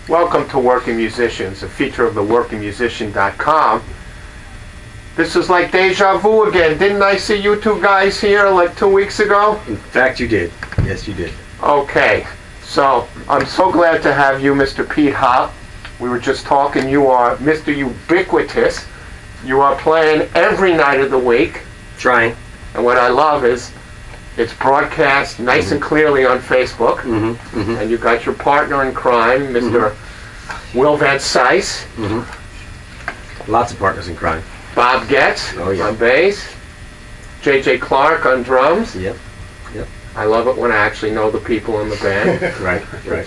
Welcome to Working Musicians, a feature of the WorkingMusician.com. This is like deja vu again. Didn't I see you two guys here like 2 weeks ago? In fact, you did. Yes, you did. Okay, so I'm so glad to have you, Mr. Pete Hop. We were just talking. You are Mr. Ubiquitous. You are playing every night of the week. Trying. And what I love is it's broadcast nice and clearly on Facebook. And you got your partner in crime, Mr. Will Van Cise. Lots of partners in crime. Bob Getz on bass. J.J. Clark on drums. Yep. I love it when I actually know the people in the band. Right.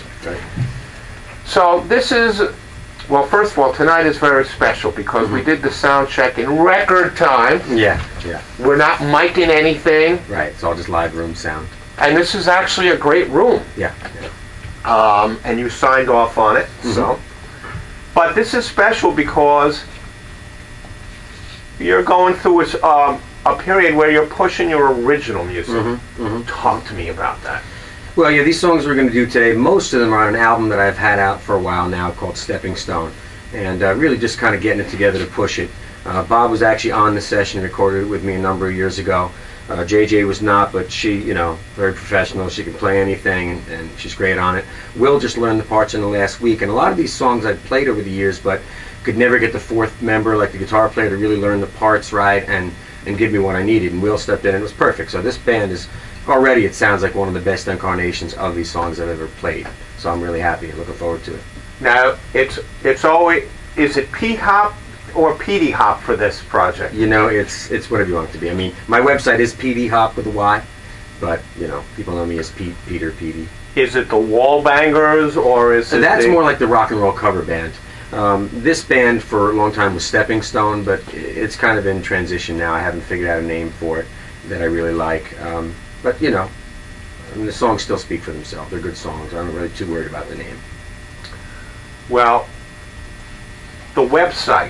So this is, well, first of all, tonight is very special because we did the sound check in record time. Yeah. We're not micing anything. Right, it's all just live room sound. And this is actually a great room. Yeah. And you signed off on it, so. But this is special because you're going through a period where you're pushing your original music. Talk to me about that. Well, yeah, these songs we're going to do today, most of them are on an album that I've had out for a while now called Stepping Stone. And really just kind of getting it together to push it. Bob was actually on the session, recorded it with me a number of years ago. JJ was not, but she, very professional. She can play anything, and she's great on it. Will just learned the parts in the last week. And a lot of these songs I've played over the years, but could never get the fourth member, like the guitar player, to really learn the parts right and give me what I needed. And Will stepped in, and it was perfect. So this band is already, it sounds like one of the best incarnations of these songs I've ever played. So I'm really happy and looking forward to it. Now, it's always, is it Pete Hop or Petey Hop for this project? It's whatever you want it to be. I mean, my website is Petey Hop with a Y, but, people know me as Pete, Peter, Petey. Is it the Wall Bangers, or is it That's more like the rock and roll cover band. This band for a long time was Stepping Stone, but it's kind of in transition now. I haven't figured out a name for it that I really like. But, the songs still speak for themselves. They're good songs. I'm not really too worried about the name. Well, the website,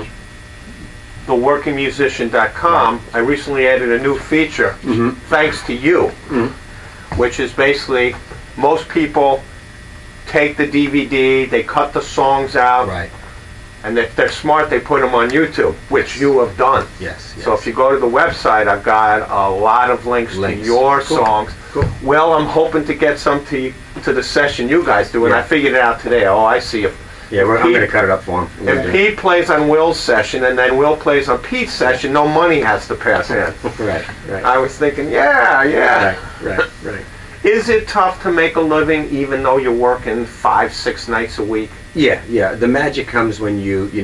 theworkingmusician.com, I recently added a new feature, thanks to you, which is basically most people take the DVD, they cut the songs out, and if they're smart, they put them on YouTube, which you have done. Yes. So if you go to the website, I've got a lot of links to your songs. Cool. Well, I'm hoping to get some to the session you guys do, and I figured it out today. Oh, I see. Yeah, I'm going to cut it up for him. If Pete plays on Will's session and then Will plays on Pete's session, no money has to pass in. Right. I was thinking, yeah. Right. Is it tough to make a living even though you're working 5-6 nights a week? Yeah. The magic comes when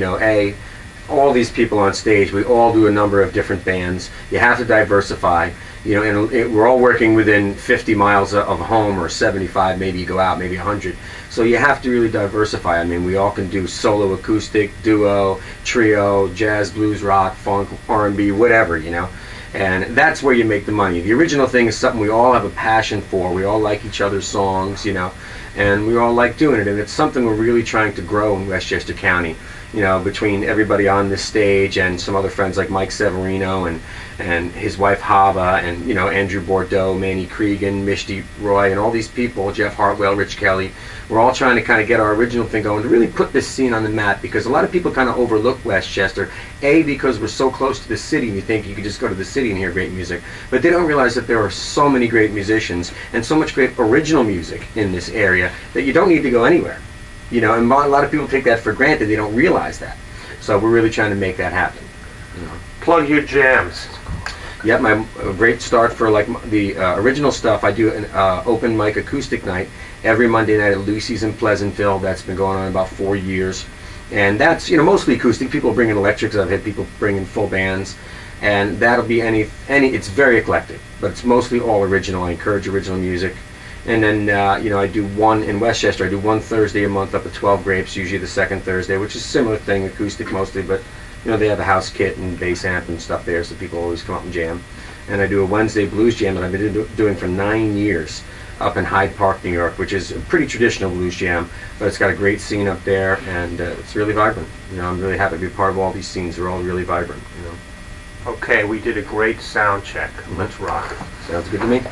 all these people on stage, we all do a number of different bands. You have to diversify. And we're all working within 50 miles of home, or 75, maybe you go out, maybe 100. So you have to really diversify. I mean, we all can do solo, acoustic, duo, trio, jazz, blues, rock, funk, R&B, whatever, And that's where you make the money. The original thing is something we all have a passion for. We all like each other's songs, and we all like doing it. And it's something we're really trying to grow in Westchester County. Between everybody on this stage and some other friends like Mike Severino and his wife Hava and Andrew Bordeaux, Manny Cregan, Mishti Roy, and all these people, Jeff Hartwell, Rich Kelly. We're all trying to kind of get our original thing going to really put this scene on the map, because a lot of people kind of overlook Westchester, because we're so close to the city and you think you could just go to the city and hear great music, but they don't realize that there are so many great musicians and so much great original music in this area that you don't need to go anywhere. And a lot of people take that for granted. They don't realize that. So we're really trying to make that happen. Plug your jams. Yeah, my great start for the original stuff. I do an open mic acoustic night every Monday night at Lucy's in Pleasantville. That's been going on about 4 years. And that's, mostly acoustic. People bring in electrics. I've had people bring in full bands. And that'll be it's very eclectic, but it's mostly all original. I encourage original music. And then, I do one in Westchester. I do one Thursday a month up at 12 Grapes, usually the second Thursday, which is a similar thing, acoustic mostly, but, they have a house kit and bass amp and stuff there, so people always come up and jam. And I do a Wednesday blues jam that I've been doing for 9 years up in Hyde Park, New York, which is a pretty traditional blues jam, but it's got a great scene up there, and it's really vibrant. I'm really happy to be part of all these scenes. They're all really vibrant, Okay, we did a great sound check. Let's rock. Sounds good to me.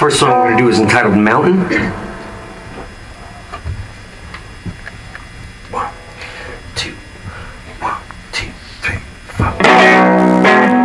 First song we're going to do is entitled Mountain. One, two, 3, 4.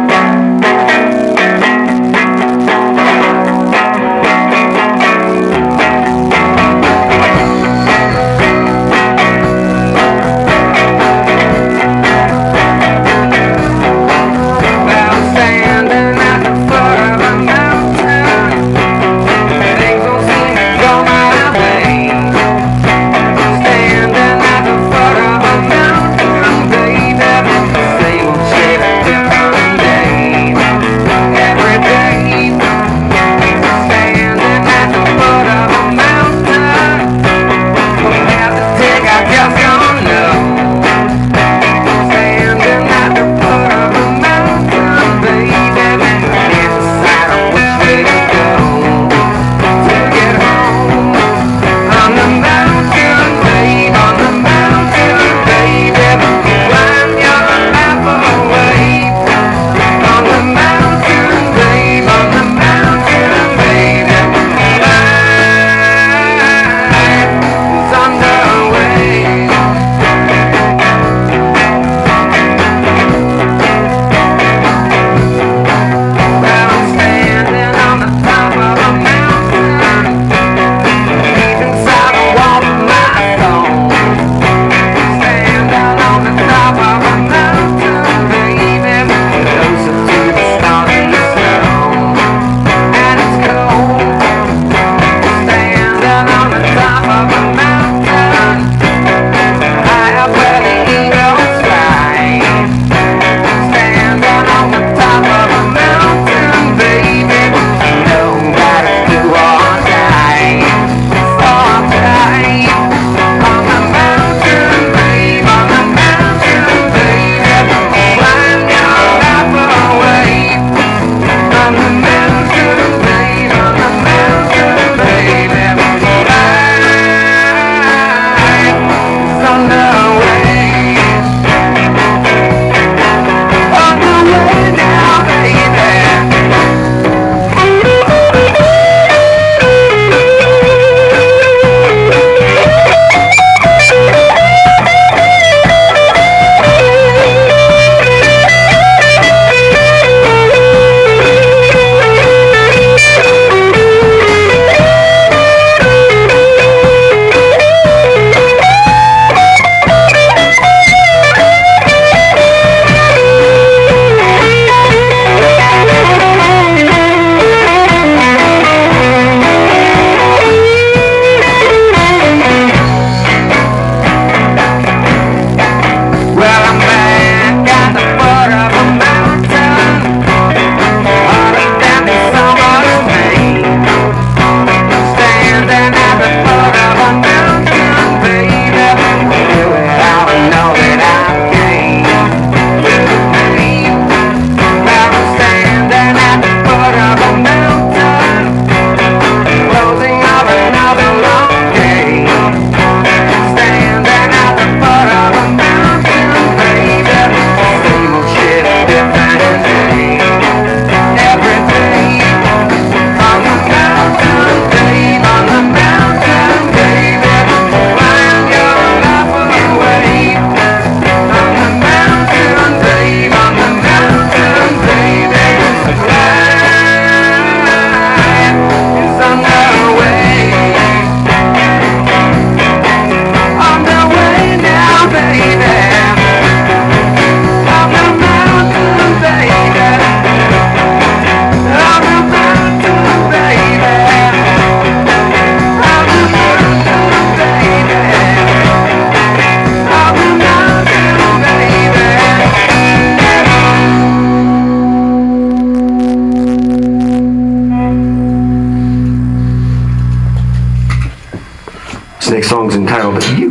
This next song's entitled You.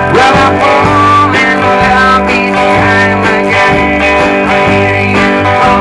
Well, I fall in love each time I get near you.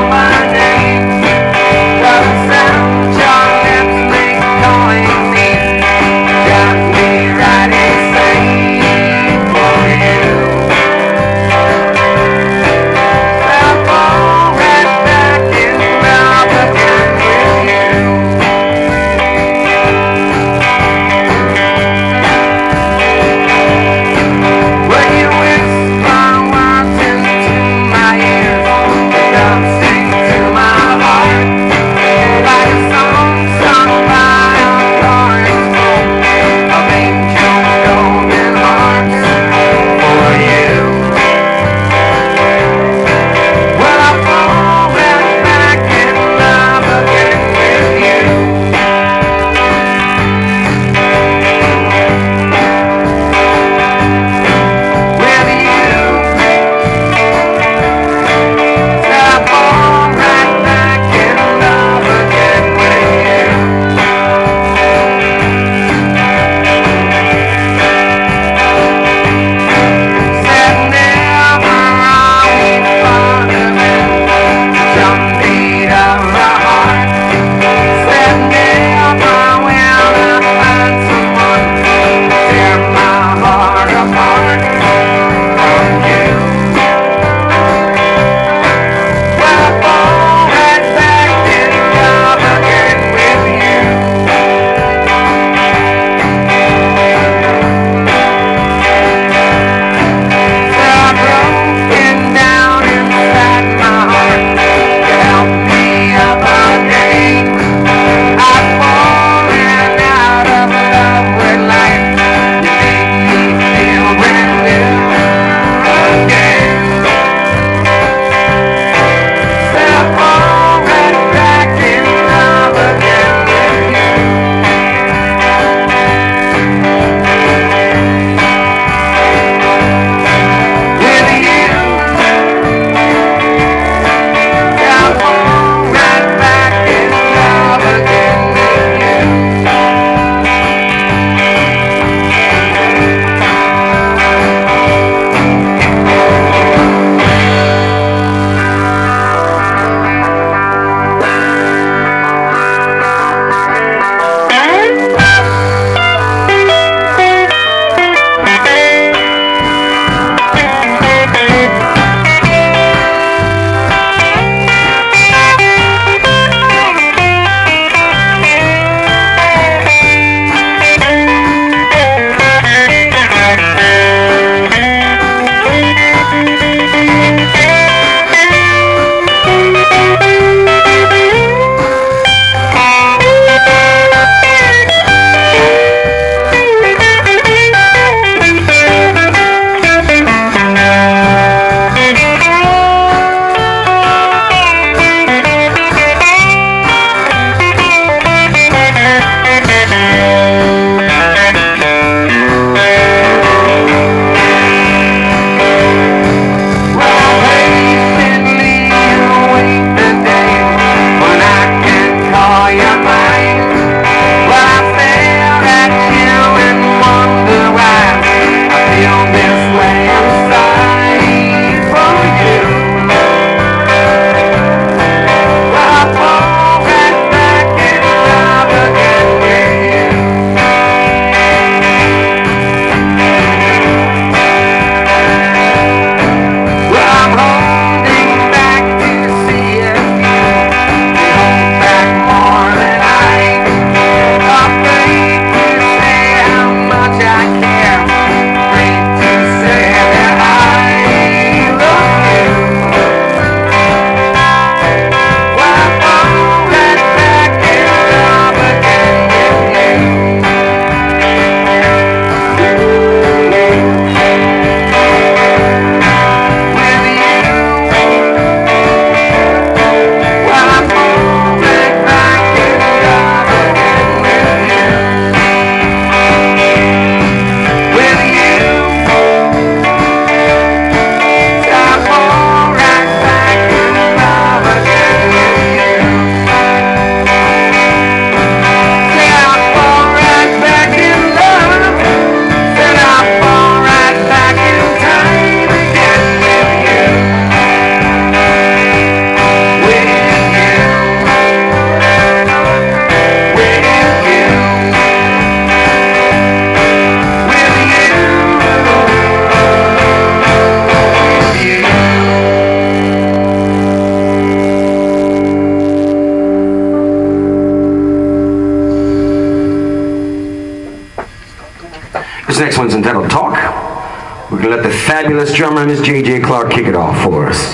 We're gonna let the fabulous drummer, Miss J.J. Clark, kick it off for us.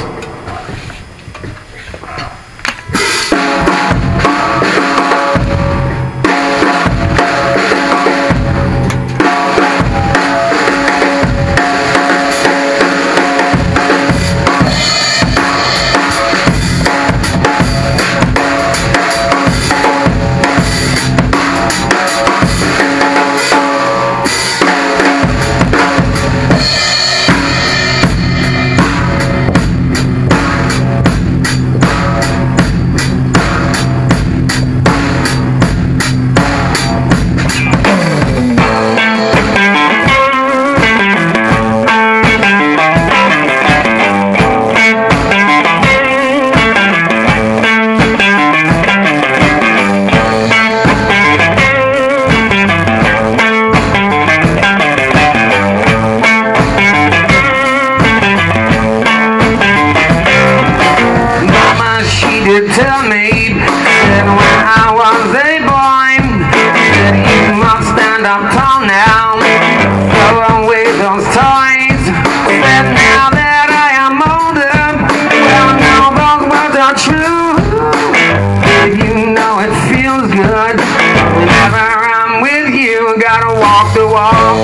Tell me that when I was a boy, that you must stand up tall now, throw away those toys. But now that I am older, well, now those words are true. You know it feels good whenever I'm with you. Gotta walk the walk,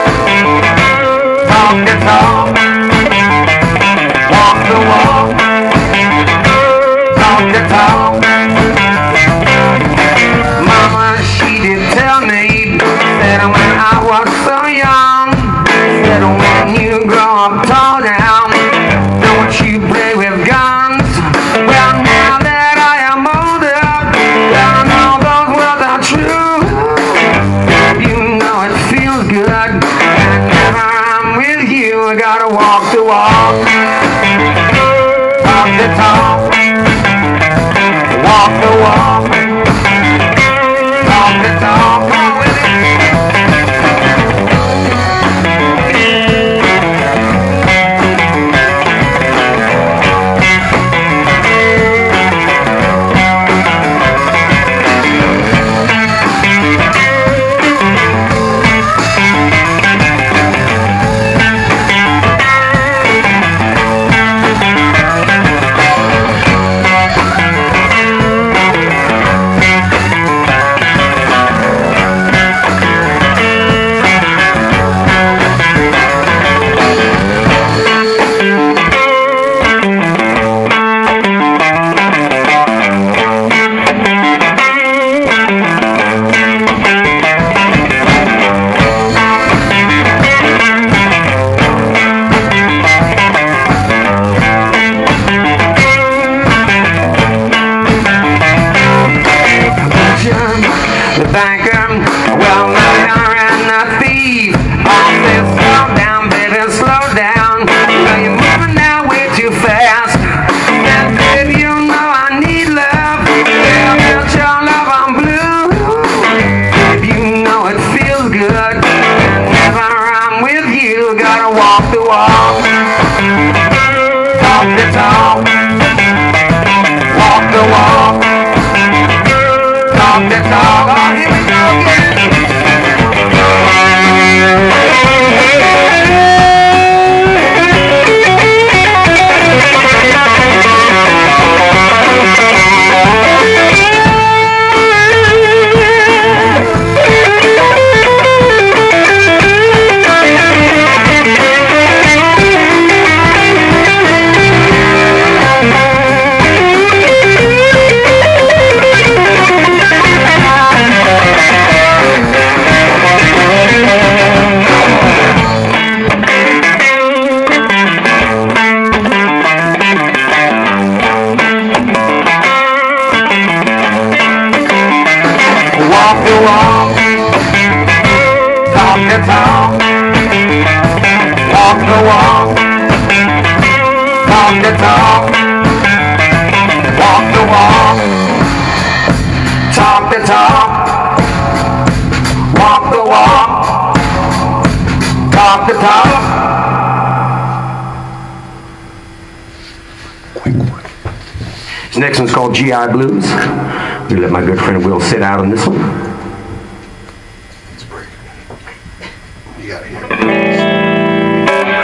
talk the talk, walk the walk. Mama, she did tell me that when I was so young, that when you grow up tall now, don't you play with guns. Well, now that I am older, I know those words are true. You know it feels good whenever I'm with you. I gotta walk the walk, talk the talk. Walk the walk, talk the talk, come on with the banker, well, murderer and a thief. All says slow down, baby, slow down. Now you're moving now way too fast. And baby, you know I need love. Yeah, without your love I'm blue. Baby, you know it feels good whenever I'm with you. Gotta walk the walk, talk the talk, walk the walk, talk the talk. Oh, here we go again. Walk the walk, talk the talk, walk the walk, talk the talk, walk the walk, talk the talk, walk the walk, talk the talk. This next one's called GI Blues. I'm gonna let my good friend Will sit out on this one. It's pretty. You gotta hear it.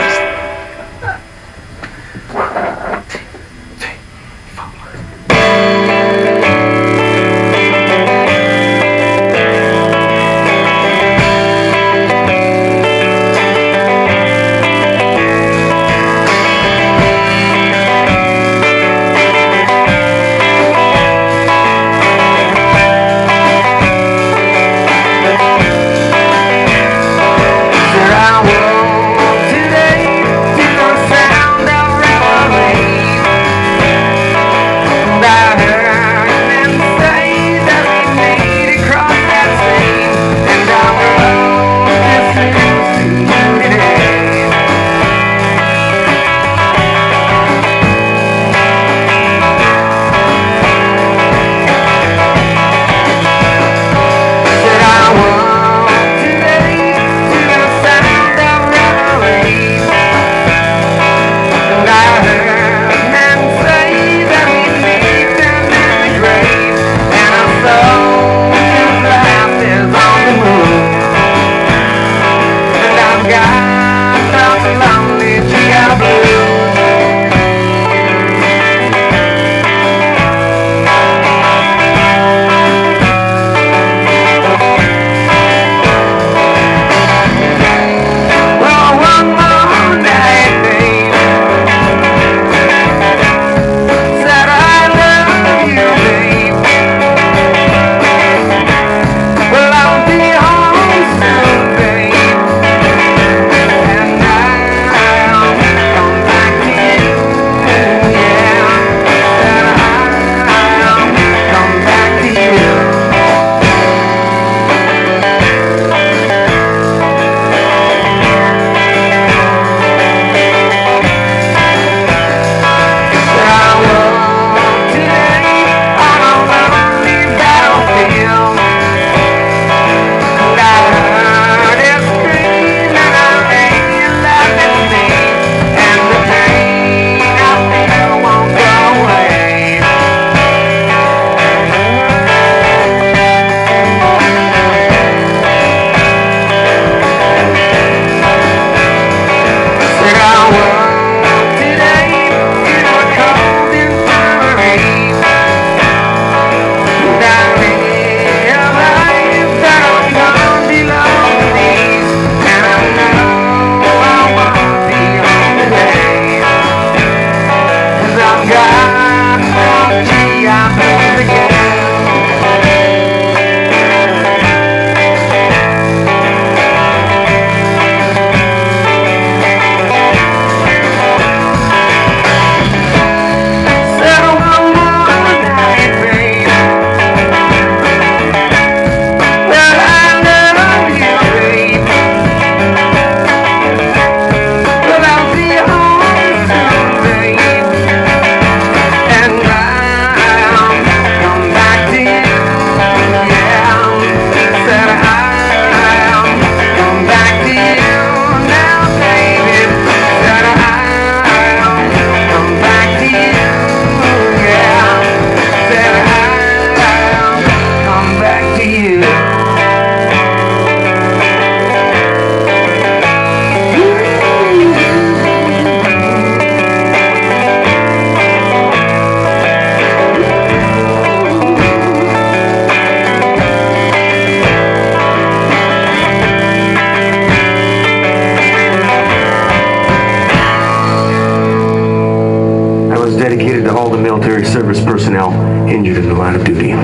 service personnel injured in the line of duty.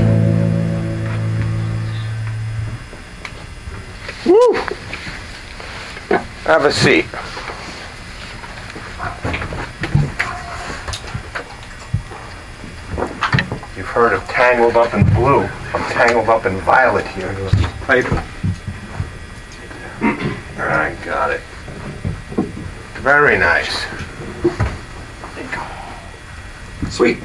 Woo! Have a seat. You've heard of Tangled Up in Blue. I'm tangled up in violet here. Goes the title. I got it. Very nice. Sweet.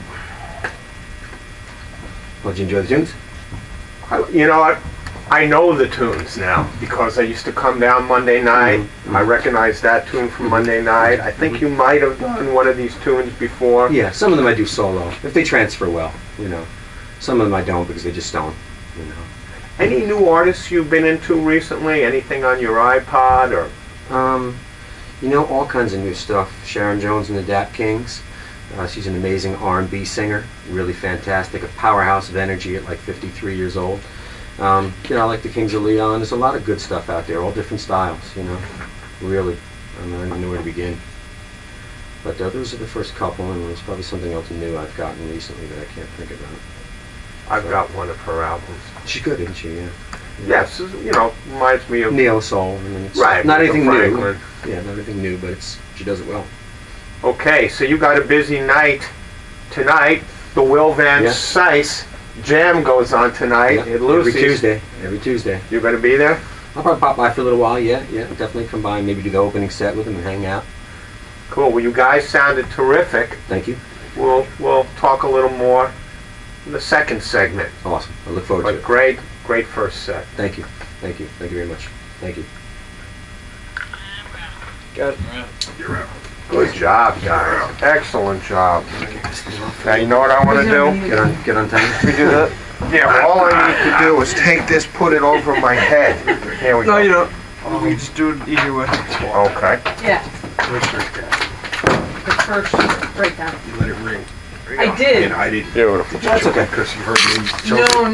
Well, did you enjoy the tunes? You know what? I know the tunes now because I used to come down Monday night. I recognize that tune from Monday night. I think you might have done one of these tunes before. Yeah, some of them I do solo, if they transfer well, you know. Some of them I don't because they just don't, you know. Any new artists you've been into recently? Anything on your iPod or? You know, all kinds of new stuff. Sharon Jones and the Dap Kings. She's an amazing R&B singer, really fantastic, a powerhouse of energy at like 53 years old. You know, I like the Kings of Leon. There's a lot of good stuff out there, all different styles, you know, really. I don't know where to begin. But those are the first couple, and there's probably something else new I've gotten recently that I can't think about. I've got one of her albums. She's good, isn't she? Yeah. Yes, you know, reminds me of Neo Soul. I mean, it's right. not with anything the new. Franklin. Yeah, not anything new, but she does it well. Okay, so you got a busy night tonight. The Will Van Yeah. Cise Jam goes on tonight at Lucy's. Every Tuesday. You're going to be there? I'll probably pop by for a little while. Yeah, definitely come by and maybe do the opening set with them and hang out. Cool. Well, you guys sounded terrific. Thank you. We'll talk a little more in the second segment. Awesome. I look forward to But it. great first set. Thank you. Thank you very much. Thank you. Good job, guys. Excellent job. Now you know what I want to do? Get on time. We do that? Yeah. All I need to do is take this, put it over my head. Here we go. No, you don't. You just do it either way. Okay. Yeah, the first breakdown. You let it ring. I did. I didn't. Beautiful. That's okay. Because you heard me. No,